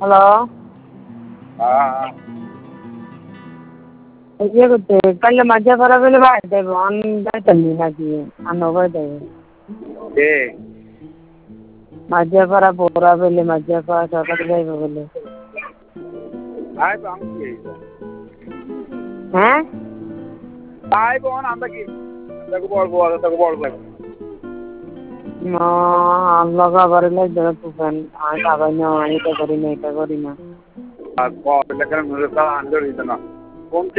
hello ইয়ে করতে কালে মজা করা বলে ভাই দেব অন যাইতালি নাকি আনবে দেব মজা করা পোরা বলে মজা করা সকালে যাইবে বলে হ্যাঁ আল্লাহ বাড়িলে দেখুন আর খাবার না এটা করি না